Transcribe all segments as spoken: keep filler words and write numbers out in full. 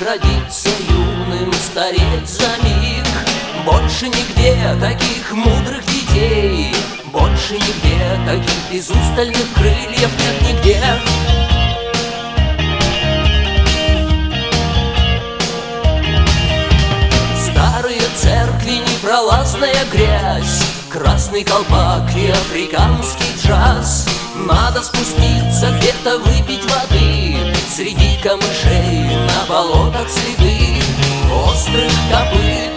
родиться юным, стареть за миг. Больше нигде таких мудрых детей, больше нигде таких безустальных крыльев нет нигде. Старые церкви, непролазная грязь, красный колпак и африканский джаз. Надо спуститься где-то, выпить воды, среди камышей на болотах следы острых копыт.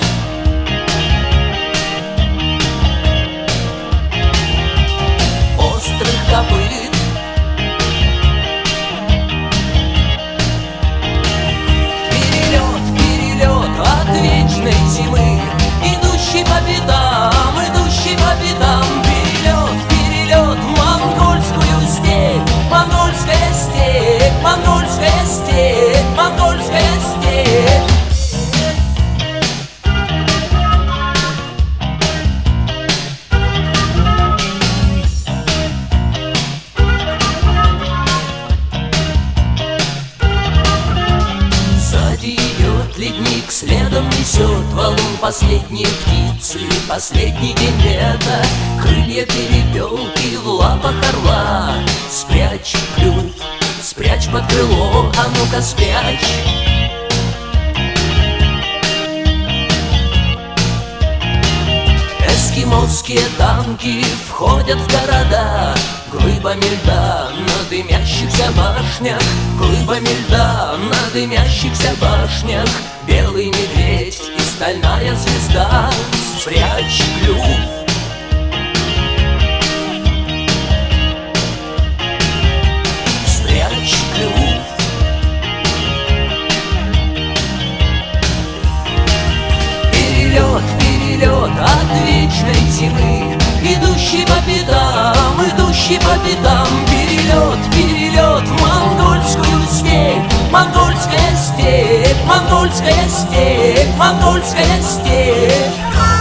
Острых копыт. Перелет, перелет от вечной зимы, идущий по пятам, идущий по пятам. Перелет, перелет в монгольскую степь, монгольская степь, монгольская степь, монгольская степь. Ледник следом несет валун последние птицы, последний день лета. Крылья перепелки в лапах орла. Спрячь клюв, спрячь под крыло, а ну-ка спрячь. Эскимосские танки входят в города глыбами льда на дымящихся башнях, глыбами льда на дымящихся башнях. Белый медведь и стальная звезда, спрячь клюв. Спрячь клюв. Перелет, перелет от вечной зимы, идущий по пятам, идущий по пятам. Перелет, перелет в монгольскую степь, монгольская степь, монгольская степь, монгольская степь.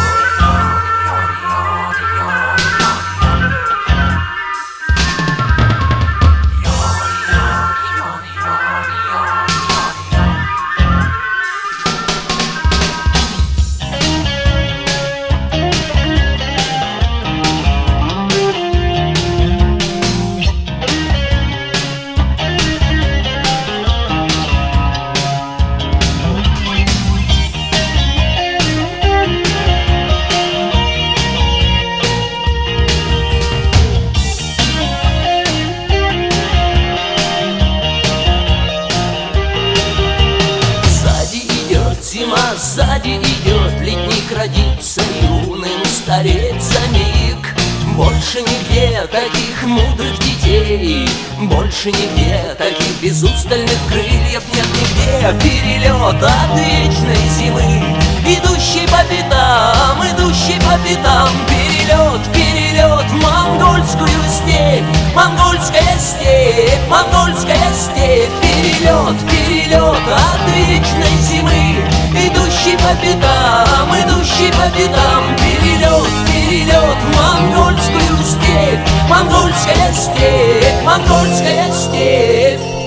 Зима сзади идет, ледник родится юным, стареть за миг. Больше нигде таких мудрых детей, больше нигде таких безустальных крыльев нет нигде. Перелет от вечной зимы, идущий по пятам, идущий по пятам. Перелет, перелет в монгольскую степь, монгольская степь, монгольская степь. Перелет, перелет от вечной зимы, идущий по пятам, идущий по пятам. Перелет, перелет в монгольскую степь, монгольская степь, монгольская степь.